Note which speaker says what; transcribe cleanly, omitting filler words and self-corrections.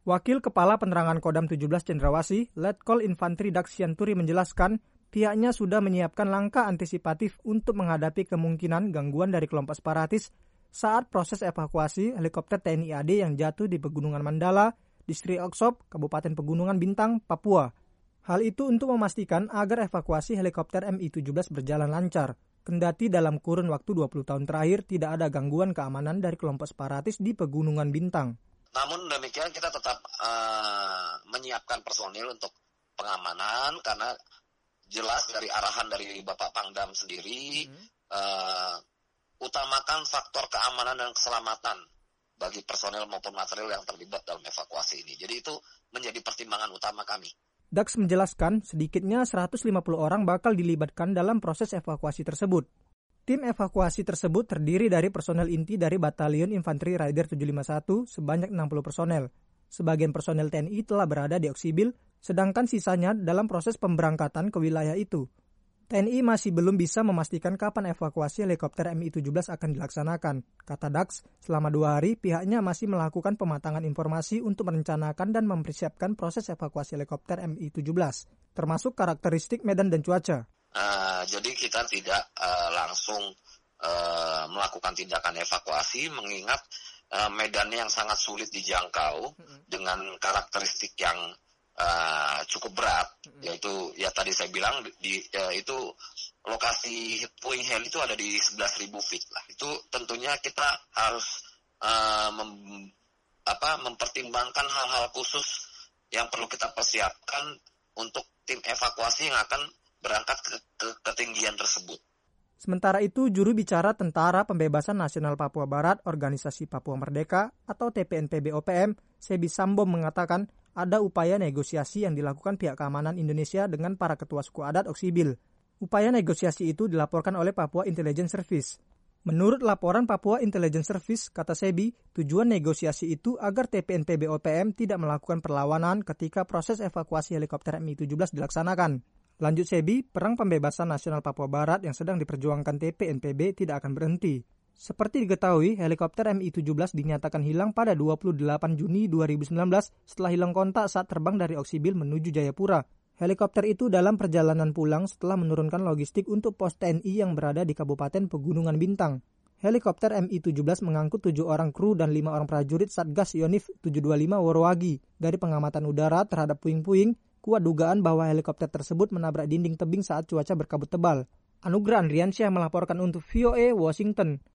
Speaker 1: Wakil Kepala Penerangan Kodam 17 Cendrawasih, Letkol Infantri Daksianturi menjelaskan, pihaknya sudah menyiapkan langkah antisipatif untuk menghadapi kemungkinan gangguan dari kelompok separatis saat proses evakuasi helikopter TNI AD yang jatuh di Pegunungan Mandala, Distrik Oksop, Kabupaten Pegunungan Bintang, Papua. Hal itu untuk memastikan agar evakuasi helikopter Mi-17 berjalan lancar, kendati dalam kurun waktu 20 tahun terakhir tidak ada gangguan keamanan dari kelompok separatis di Pegunungan Bintang.
Speaker 2: Namun demikian kita tetap menyiapkan personil untuk pengamanan karena jelas dari arahan dari Bapak Pangdam sendiri utamakan faktor keamanan dan keselamatan bagi personil maupun material yang terlibat dalam evakuasi ini. Jadi itu menjadi pertimbangan utama kami.
Speaker 1: Dax menjelaskan sedikitnya 150 orang bakal dilibatkan dalam proses evakuasi tersebut. Tim evakuasi tersebut terdiri dari personel inti dari Batalion Infanteri Raider 751 sebanyak 60 personel. Sebagian personel TNI telah berada di Oksibil, sedangkan sisanya dalam proses pemberangkatan ke wilayah itu. TNI masih belum bisa memastikan kapan evakuasi helikopter Mi-17 akan dilaksanakan. Kata Dax, selama 2 hari pihaknya masih melakukan pematangan informasi untuk merencanakan dan mempersiapkan proses evakuasi helikopter Mi-17, termasuk karakteristik medan dan cuaca.
Speaker 2: Jadi kita tidak langsung melakukan tindakan evakuasi mengingat medannya yang sangat sulit dijangkau dengan karakteristik yang cukup berat, yaitu ya tadi saya bilang itu lokasi puing heli itu ada di 11.000 feet lah. Itu tentunya kita harus mempertimbangkan hal-hal khusus yang perlu kita persiapkan untuk tim evakuasi yang akan berangkat ke ketinggian tersebut.
Speaker 1: Sementara itu, juru bicara Tentara Pembebasan Nasional Papua Barat, Organisasi Papua Merdeka atau TPNPB-OPM, Sebi Sambo mengatakan ada upaya negosiasi yang dilakukan pihak keamanan Indonesia dengan para ketua suku adat Oksibil. Upaya negosiasi itu dilaporkan oleh Papua Intelligence Service. Menurut laporan Papua Intelligence Service, kata Sebi, tujuan negosiasi itu agar TPNPB-OPM tidak melakukan perlawanan ketika proses evakuasi helikopter Mi-17 dilaksanakan. Lanjut Sebi, perang pembebasan nasional Papua Barat yang sedang diperjuangkan TPNPB tidak akan berhenti. Seperti diketahui, helikopter Mi-17 dinyatakan hilang pada 28 Juni 2019 setelah hilang kontak saat terbang dari Oksibil menuju Jayapura. Helikopter itu dalam perjalanan pulang setelah menurunkan logistik untuk pos TNI yang berada di Kabupaten Pegunungan Bintang. Helikopter Mi-17 mengangkut 7 orang kru dan 5 orang prajurit Satgas Yonif 725 Worowagi. Dari pengamatan udara terhadap puing-puing, kuat dugaan bahwa helikopter tersebut menabrak dinding tebing saat cuaca berkabut tebal. Anugrah Andriansyah melaporkan untuk VOA Washington.